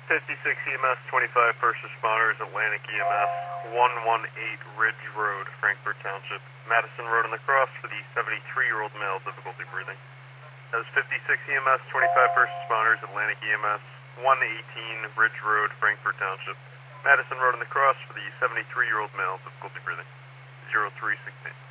56 EMS, 25 first responders, Atlantic EMS, 118 Ridge Road, Frankfort Township. Madison Road on the cross for the 73-year-old male, difficulty breathing. That was 56 EMS, 25 first responders, Atlantic EMS, 118 Ridge Road, Frankfort Township. Madison Road on the cross for the 73-year-old male, difficulty breathing. 0316.